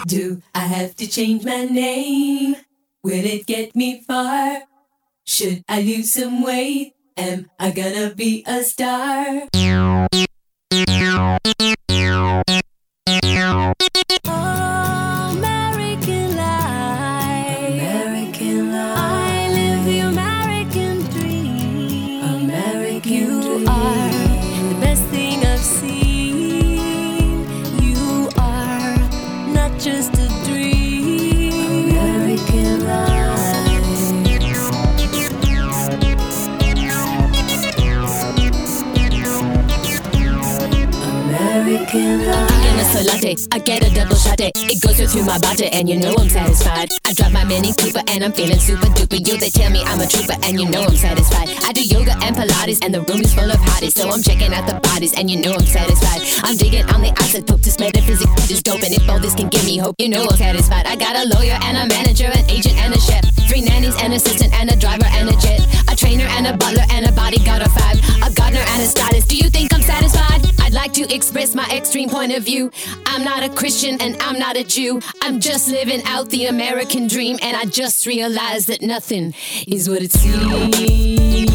Do I have to change my name? Will it get me far? Should I lose some weight? Am I gonna be a star? American life. American life. I live the American dream. American dream. You are the best thing I've seen. You are not just a dream. American life. American life. In a latte, I get a double shot it. It goes through my body and you know I'm satisfied. I drive my Mini Cooper and I'm feeling super duper. You, they tell me I'm a trooper and you know I'm satisfied. I do yoga and Pilates and the room is full of hotties. So I'm checking out the bodies and you know I'm satisfied. I'm digging on the isotope, this metaphysics is dope. And if all this can give me hope, you know I'm satisfied. I got a lawyer and a manager, an agent and a chef, 3 nannies, an assistant and a driver and a jet, a trainer and a butler and a bodyguard of 5, a gardener and a stylist. Do you think I'm satisfied? I'd like to express my extreme point of view. I'm not a Christian and I'm not a Jew. I'm just living out the American dream, and I just realized that nothing is what it seems.